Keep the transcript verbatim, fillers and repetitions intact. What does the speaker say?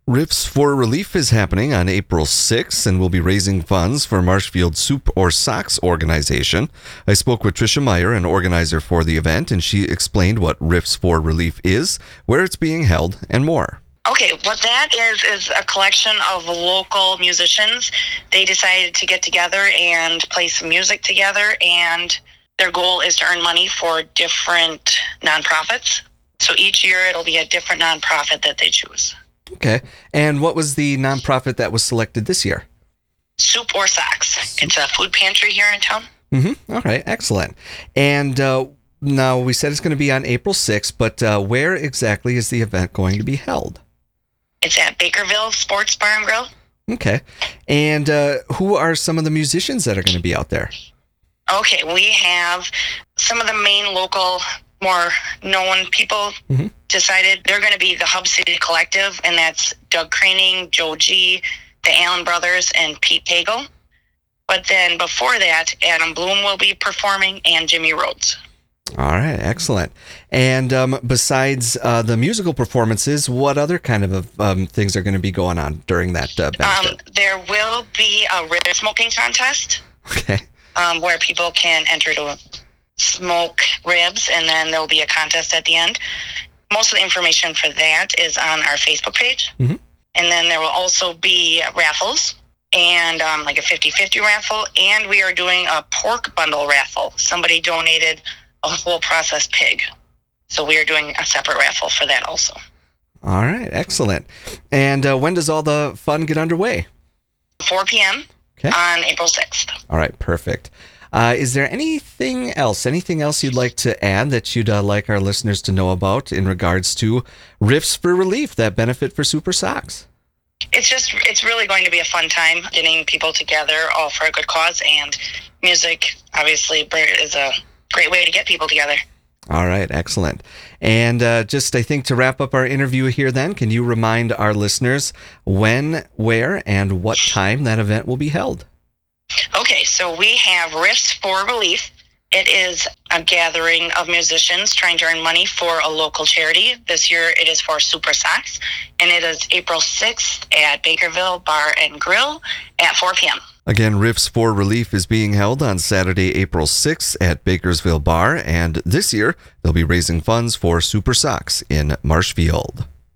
Riffs for Relief is happening on April sixth and will be raising funds for Marshfield Soup or Socks organization. I spoke with Tricia Meyer, an organizer for the event, and she explained what Riffs for Relief is, where it's being held, and more. Okay, what that is is a collection of local musicians. They decided to get together and play some music together, and their goal is to earn money for different nonprofits. So each year it'll be a different nonprofit that they choose. Okay. And what was the nonprofit that was selected this year? Soup or Socks. It's a food pantry here in town. Mm-hmm. All right. Excellent. And uh, now we said it's going to be on April sixth, but uh, where exactly is the event going to be held? It's at Bakerville Sports Bar and Grill. Okay. And uh, who are some of the musicians that are going to be out there? Okay. We have some of the main local, more known people. Mm-hmm. Decided they're going to be the Hub City Collective, and that's Doug Craning, Joe G, the Allen Brothers, and Pete Pagel. But then before that, Adam Bloom will be performing, and Jimmy Rhodes. All right, excellent. And um, besides uh, the musical performances, what other kind of um, things are going to be going on during that uh, benefit? Um, there will be a rib smoking contest. Okay. Um, where people can enter to smoke ribs, and then there'll be a contest at the end. Most of the information for that is on our Facebook page. Mm-hmm. And then there will also be raffles and um, like a fifty-fifty raffle. And we are doing a pork bundle raffle. Somebody donated a whole processed pig. So we are doing a separate raffle for that also. All right. Excellent. And uh, when does all the fun get underway? four p.m. Okay. On April sixth. All right. Perfect. Uh, is there anything else, anything else you'd like to add that you'd uh, like our listeners to know about in regards to Riffs for Relief, that benefit for Soup or Socks? It's just, it's really going to be a fun time getting people together all for a good cause, and music obviously is a great way to get people together. All right, excellent. And uh, just, I think, to wrap up our interview here then, can you remind our listeners when, where, and what time that event will be held? Okay, so we have Riffs for Relief. It is a gathering of musicians trying to earn money for a local charity. This year it is for Soup or Socks, and it is April sixth at Bakerville Bar and Grill at four p.m. Again, Riffs for Relief is being held on Saturday, April sixth at Bakersville Bar, and this year they'll be raising funds for Soup or Socks in Marshfield.